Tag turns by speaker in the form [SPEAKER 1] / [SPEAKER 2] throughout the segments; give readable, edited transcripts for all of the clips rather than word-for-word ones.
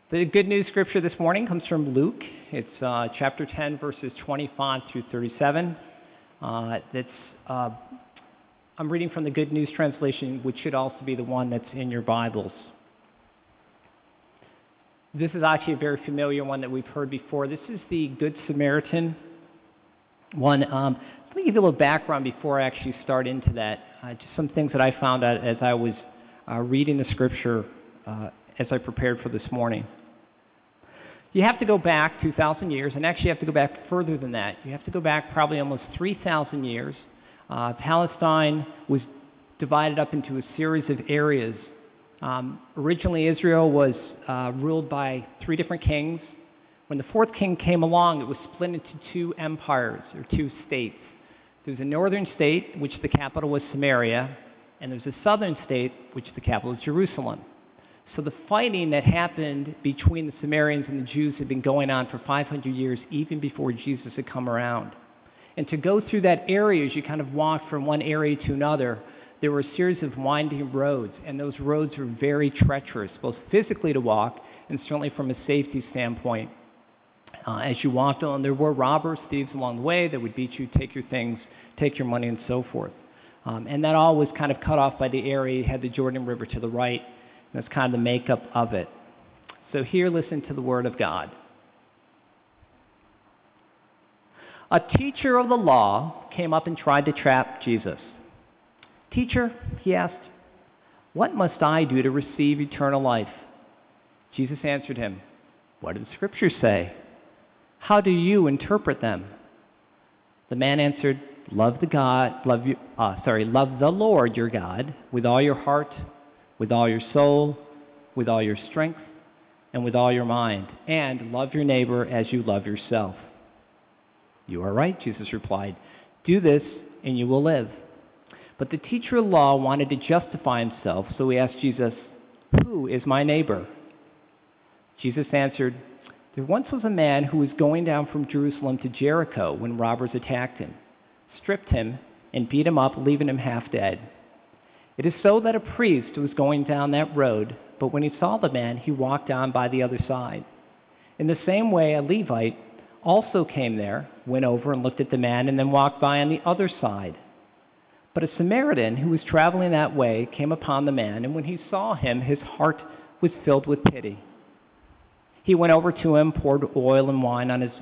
[SPEAKER 1] The good news scripture this morning comes from Luke. It's chapter 10, verses 25 through 37. I'm reading from the Good News Translation, which should also be the one that's in your Bibles. This is actually a very familiar one that we've heard before. This is the Good Samaritan one. Let me give you a little background before I actually start into that. Just some things that I found out as I was reading the scripture as I prepared for this morning. You have to go back 2,000 years, and actually you have to go back further than that. You have to go back probably almost 3,000 years. Palestine was divided up into a series of areas. Originally, Israel was ruled by 3 different kings. When the 4th king came along, it was split into 2 empires, or 2 states. There's a northern state, which the capital was Samaria, and there's a southern state, which the capital is Jerusalem. So the fighting that happened between the Samaritans and the Jews had been going on for 500 years, even before Jesus had come around. And to go through that area, as you kind of walk from one area to another, there were a series of winding roads, and those roads were very treacherous, both physically to walk and certainly from a safety standpoint. As you walked on, there were robbers, thieves along the way that would beat you, take your things, take your money, and so forth. And that all was kind of cut off by the area. You had the Jordan River to the right. That's kind of the makeup of it. So here, listen to the word of God. A teacher of the law came up and tried to trap Jesus. "Teacher," he asked, "what must I do to receive eternal life?" Jesus answered him, "What do the scriptures say? How do you interpret them?" The man answered, love the Lord your God with all your heart, with all your soul, with all your strength, and with all your mind, and love your neighbor as you love yourself." "You are right," Jesus replied. "Do this, and you will live." But the teacher of law wanted to justify himself, so he asked Jesus, "Who is my neighbor?" Jesus answered, "There once was a man who was going down from Jerusalem to Jericho when robbers attacked him, stripped him, and beat him up, leaving him half dead. It is so that a priest was going down that road, but when he saw the man, he walked on by the other side. In the same way, a Levite also came there, went over and looked at the man, and then walked by on the other side. But a Samaritan who was traveling that way came upon the man, and when he saw him, his heart was filled with pity. He went over to him, poured oil and wine on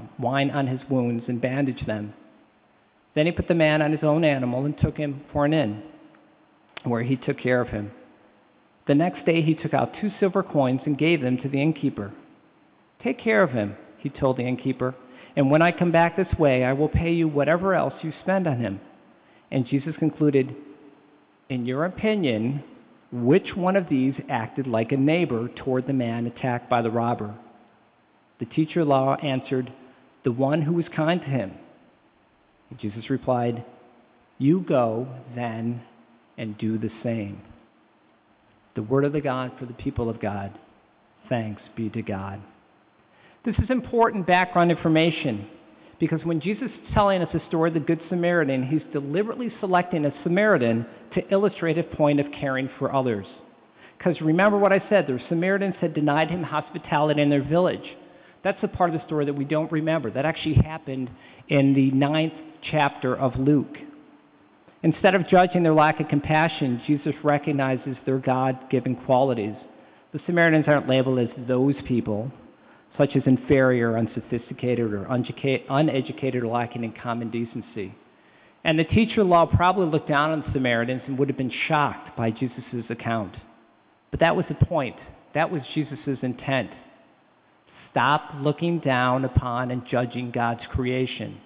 [SPEAKER 1] his wounds, and bandaged them. Then he put the man on his own animal and took him for an inn, where he took care of him. The next day he took out 2 silver coins and gave them to the innkeeper. "Take care of him," he told the innkeeper, "and when I come back this way, I will pay you whatever else you spend on him." And Jesus concluded, "In your opinion, which one of these acted like a neighbor toward the man attacked by the robber?" The teacher of law answered, "The one who was kind to him." And Jesus replied, "You go, then, and do the same." The word of the God for the people of God. Thanks be to God. This is important background information because when Jesus is telling us the story of the Good Samaritan, he's deliberately selecting a Samaritan to illustrate a point of caring for others. Because remember what I said, the Samaritans had denied him hospitality in their village. That's the part of the story that we don't remember. That actually happened in the 9th chapter of Luke. Instead of judging their lack of compassion, Jesus recognizes their God-given qualities. The Samaritans aren't labeled as those people, such as inferior, unsophisticated, or uneducated, or lacking in common decency. And the teacher of law probably looked down on the Samaritans and would have been shocked by Jesus' account. But that was the point. That was Jesus' intent. Stop looking down upon and judging God's creation.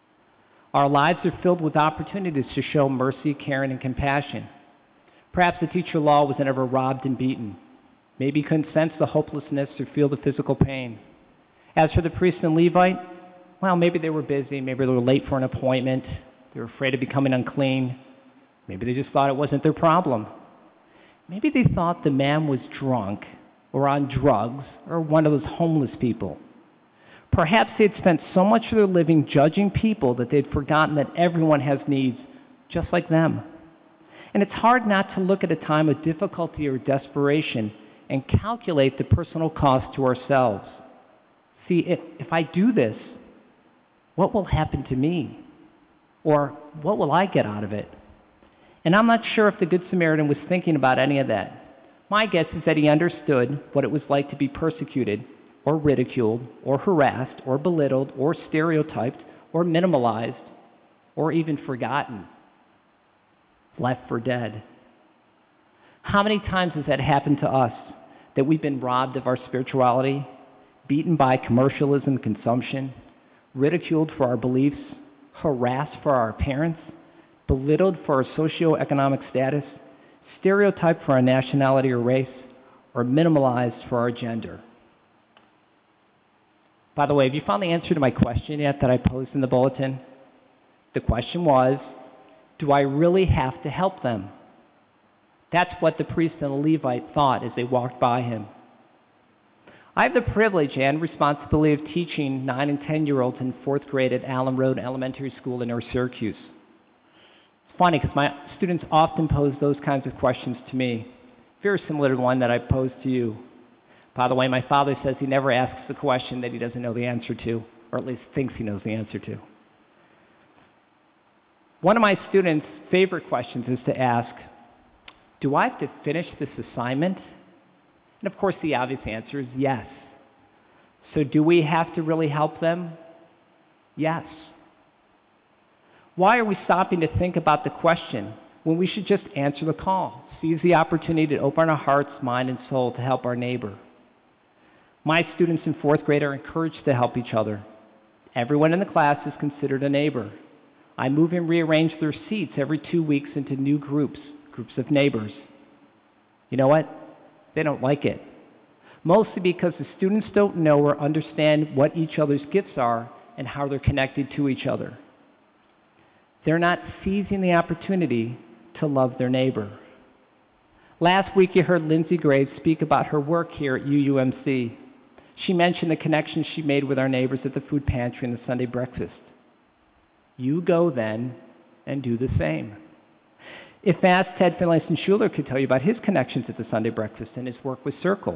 [SPEAKER 1] Our lives are filled with opportunities to show mercy, caring, and compassion. Perhaps the teacher of law was never robbed and beaten. Maybe he couldn't sense the hopelessness or feel the physical pain. As for the priest and Levite, well, maybe they were busy. Maybe they were late for an appointment. They were afraid of becoming unclean. Maybe they just thought it wasn't their problem. Maybe they thought the man was drunk or on drugs or one of those homeless people. Perhaps they had spent so much of their living judging people that they'd forgotten that everyone has needs just like them. And it's hard not to look at a time of difficulty or desperation and calculate the personal cost to ourselves. See, if I do this, what will happen to me? Or what will I get out of it? And I'm not sure if the Good Samaritan was thinking about any of that. My guess is that he understood what it was like to be persecuted or ridiculed or harassed or belittled or stereotyped or minimalized or even forgotten, left for dead. How many times has that happened to us, that we've been robbed of our spirituality, beaten by commercialism, consumption, ridiculed for our beliefs, harassed for our appearance, belittled for our socioeconomic status, stereotyped for our nationality or race, or minimalized for our gender? By the way, have you found the answer to my question yet that I posed in the bulletin? The question was, do I really have to help them? That's what the priest and the Levite thought as they walked by him. I have the privilege and responsibility of teaching 9 and 10-year-olds in 4th grade at Allen Road Elementary School in North Syracuse. It's funny because my students often pose those kinds of questions to me, very similar to the one that I posed to you. By the way, my father says he never asks a question that he doesn't know the answer to, or at least thinks he knows the answer to. One of my students' favorite questions is to ask, do I have to finish this assignment? And of course, the obvious answer is yes. So do we have to really help them? Yes. Why are we stopping to think about the question when we should just answer the call, seize the opportunity to open our hearts, mind, and soul to help our neighbor? My students in 4th grade are encouraged to help each other. Everyone in the class is considered a neighbor. I move and rearrange their seats every 2 weeks into new groups of neighbors. You know what? They don't like it. Mostly because the students don't know or understand what each other's gifts are and how they're connected to each other. They're not seizing the opportunity to love their neighbor. Last week you heard Lindsay Graves speak about her work here at UUMC. She mentioned the connections she made with our neighbors at the food pantry and the Sunday breakfast. You go then and do the same. If asked, Ted Finlayson-Schuler could tell you about his connections at the Sunday breakfast and his work with Circles.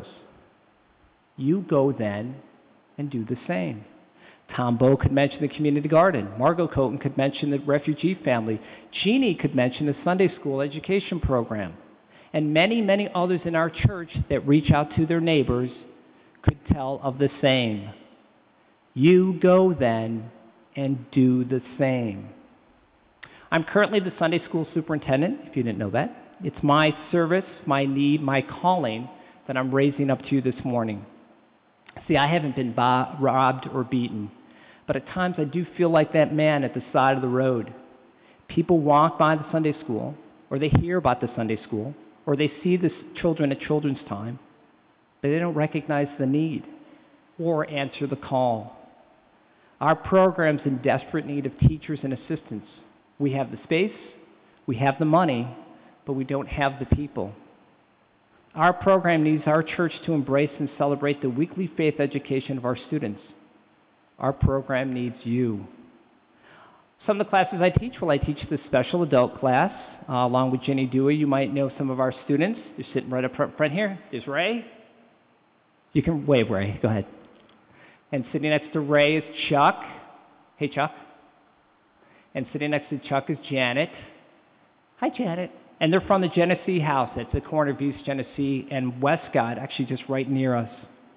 [SPEAKER 1] You go then and do the same. Tom Bowe could mention the community garden. Margot Coton could mention the refugee family. Jeannie could mention the Sunday school education program. And many, many others in our church that reach out to their neighbors could tell of the same. You go then and do the same. I'm currently the Sunday school superintendent, if you didn't know that. It's my service, my need, my calling that I'm raising up to you this morning. See, I haven't been robbed or beaten, but at times I do feel like that man at the side of the road. People walk by the Sunday school, or they hear about the Sunday school, or they see the children at children's time, but they don't recognize the need or answer the call. Our program's in desperate need of teachers and assistants. We have the space, we have the money, but we don't have the people. Our program needs our church to embrace and celebrate the weekly faith education of our students. Our program needs you. Some of the classes I teach, I teach the special adult class, along with Jenny Dewey. You might know some of our students. They're sitting right up front here. There's Ray. You can wave, Ray. Go ahead. And sitting next to Ray is Chuck. Hey, Chuck. And sitting next to Chuck is Janet. Hi, Janet. And they're from the Genesee House. It's the corner of East Genesee and Westcott, actually just right near us.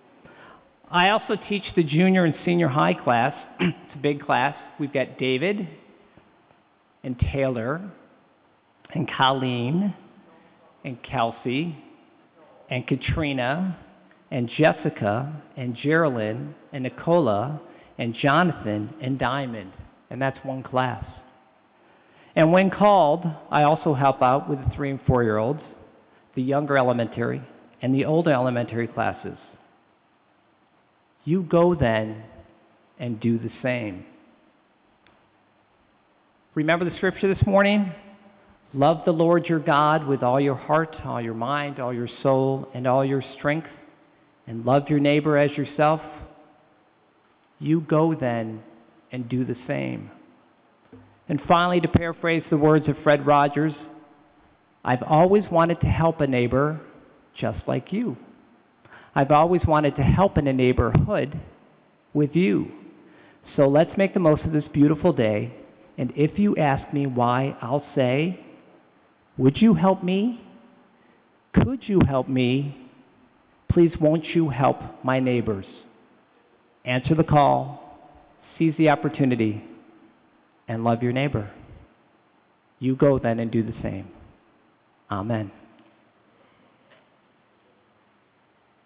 [SPEAKER 1] I also teach the junior and senior high class. It's a big class. We've got David and Taylor and Colleen and Kelsey and Katrina and Jessica and Geraldine and Nicola and Jonathan and Diamond. And that's one class. And when called, I also help out with the 3 and 4-year-olds, the younger elementary, and the older elementary classes. You go then and do the same. Remember the scripture this morning? Love the Lord your God with all your heart, all your mind, all your soul, and all your strength, and love your neighbor as yourself. You go then and do the same. And finally, to paraphrase the words of Fred Rogers, I've always wanted to help a neighbor just like you. I've always wanted to help in a neighborhood with you. So let's make the most of this beautiful day. And if you ask me why, I'll say, would you help me? Could you help me? Please, won't you help my neighbors? Answer the call, seize the opportunity, and love your neighbor. You go then and do the same. Amen.